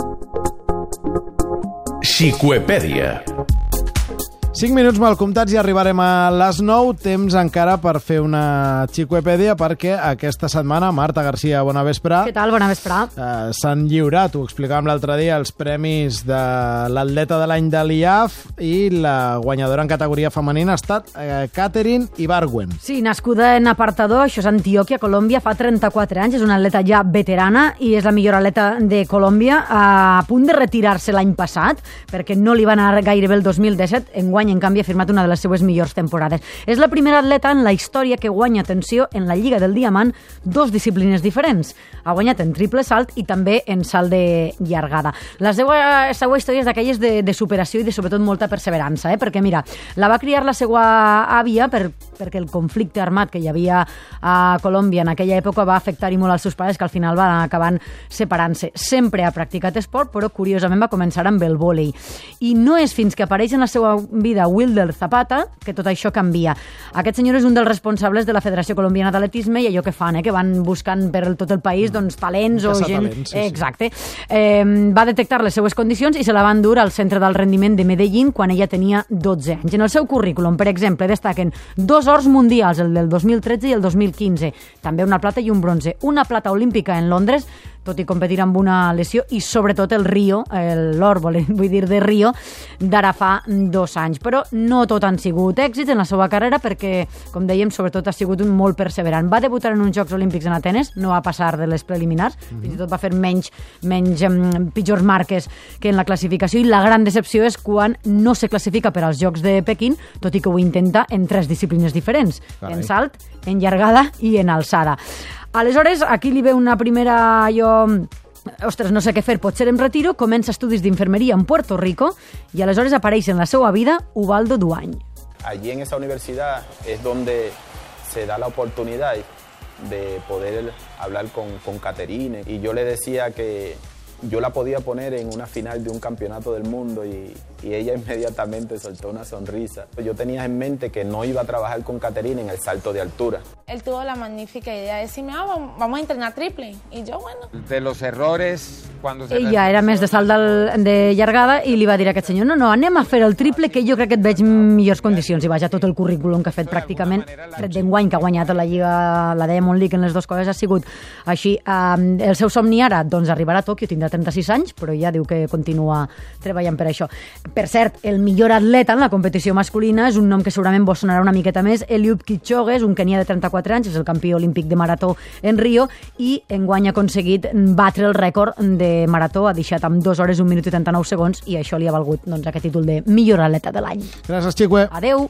Xicoepèdia. 5 minuts mal comptats i arribarem a les 9. Temps encara per fer una xicoepèdia perquè aquesta setmana, Marta Garcia, bona vespre. Què tal? Bona vespre. S'han lliurat, ho explicàvem l'altre dia, els premis de l'atleta de l'any de l'IAF i la guanyadora en categoria femenina ha estat Catherine Ibargüen. Sí, nascuda en Apartador, això és Antioquia, Colòmbia, fa 34 anys, és una atleta ja veterana i és la millor atleta de Colòmbia, a punt de retirar-se l'any passat, perquè no li va anar gairebé el 2017, enguany, en canvi, ha firmat una de les seues millors temporades. És la primera atleta en la història que guanya, atenció, en la Lliga del Diamant, 2 disciplines diferents. Ha guanyat en triple salt i també en salt de llargada. La seva història és d'aquelles de superació i de, sobretot, molta perseverança, perquè, mira, la va criar la seva àvia perquè el conflicte armat que hi havia a Colòmbia en aquella època va afectar-hi molt als seus pares, que al final van acabar separant-se. Sempre ha practicat esport, però curiosament va començar amb el vòlei. I no és fins que apareix en la seva vida Wilder Zapata que tot això canvia. Aquest senyor és un dels responsables de la Federació Colombiana d'Atletisme i allò que fan, que van buscant per tot el país talents o gent... Sí. Exacte. Va detectar les seues condicions i se la van dur al Centre del Rendiment de Medellín quan ella tenia 12 anys. En el seu currículum, per exemple, destaquen 2 ors mundials, el del 2013 i el 2015. També una plata i un bronze. Una plata olímpica en Londres, tot i competir amb una lesió, i sobretot el Rio, l'or, vull dir, de Rio, d'ara fa 2 anys. Però no tot han sigut èxits en la seva carrera perquè, com dèiem, sobretot ha sigut un molt perseverant. Va debutar en uns Jocs Olímpics en Atenes, no va passar de les preliminars, fins i tot va fer pitjors marques que en la classificació, i la gran decepció és quan no se classifica per als Jocs de Pequín, tot i que ho intenta en 3 disciplines diferents, en salt, en llargada i en alçada. Aleshores, aquí li ve una primera... Ostres, no sé què fer, potser em retiro, comença estudis d'infermeria en Puerto Rico y aleshores apareix en la seva vida Ubaldo Duany. Allí en esa universidad es donde se da la oportunidad de poder hablar con Catherine, y yo le decía que yo la podía poner en una final de un campeonato del mundo y ella inmediatamente soltó una sonrisa. Yo tenía en mente que no iba a trabajar con Catherine en el salto de altura. Él tuvo la magnífica idea de decirme, vamos a entrenar triple. Y yo, bueno. De los errores... Ella era més de salt de llargada i li va dir a aquest senyor, no, anem a fer el triple, que jo crec que et veig en millors condicions. I vaja, tot el currículum que ha fet pràcticament, tret d'enguany, que ha guanyat la Lliga, la Diamond League en les 2 coses, ha sigut així. El seu somni ara, doncs, arribarà a Tòquio, tindrà 36 anys, però ja diu que continua treballant per això. Per cert, el millor atleta en la competició masculina és un nom que segurament vos sonarà una miqueta més, Eliud Kipchoge, és un kenià de 34 anys, és el campió olímpic de marató en Rio, i enguany ha aconseguit batre el rècord de marató, ha deixat amb 2 hores, 1 minut i 39 segons, i això li ha valgut aquest títol de millor atleta de l'any. Gràcies, Xico. Adeu.